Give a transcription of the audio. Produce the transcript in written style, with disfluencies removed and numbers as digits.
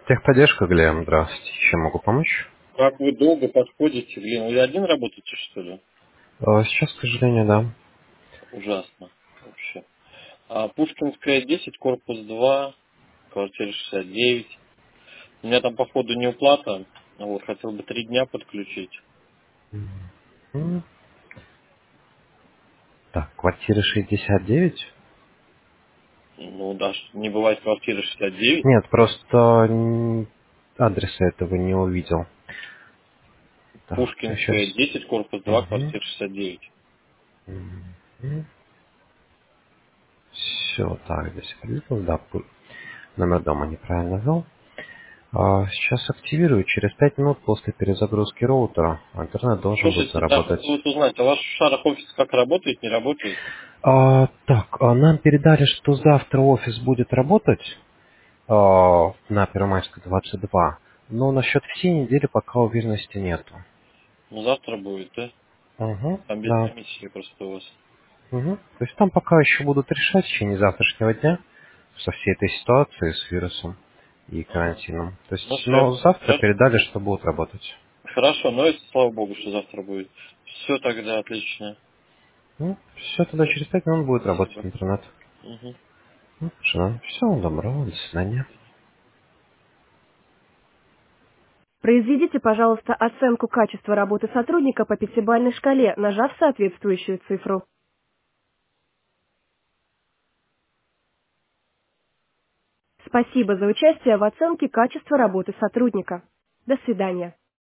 Техподдержка, Глеб, здравствуйте. Чем могу помочь? Как вы долго подходите, блин, вы один работаете, что ли? Сейчас, к сожалению, да. Ужасно вообще. Пушкинская 10, корпус 2, квартира 69. У меня там, походу, неуплата. Вот, хотел бы 3 дня подключить. М, Так, квартира 69? Ну, да, не бывает квартиры 69. Нет, просто адреса этого не увидел. Так, Пушкинская сейчас. 10, корпус 2, квартира 69. Все, так, здесь определил, да, номер дома неправильно ввел. Сейчас активирую. Через 5 минут после перезагрузки роутера интернет должен будет Слушайте, так заработать. хотелось узнать, а ваш шарах офис как работает, не работает? Нам передали, что завтра офис будет работать. На Первомайской 22. Но насчет всей недели пока уверенности нету. Ну, завтра будет, да? Угу, Там без да. комиссии просто у вас. Угу. То есть там пока еще будут решать в течение завтрашнего дня со всей этой ситуацией с вирусом и Ага. карантином. То Ну, есть, все. но завтра передали, что будут работать. Хорошо, но это слава богу, что завтра будет. Все тогда отлично. Ну, все, тогда через 5 минут будет работать Спасибо. интернет. Мгм. Ну, хорошо. Всего доброго, до свидания. Произведите, пожалуйста, оценку качества работы сотрудника по пятибалльной шкале, нажав соответствующую цифру. Спасибо за участие в оценке качества работы сотрудника. До свидания.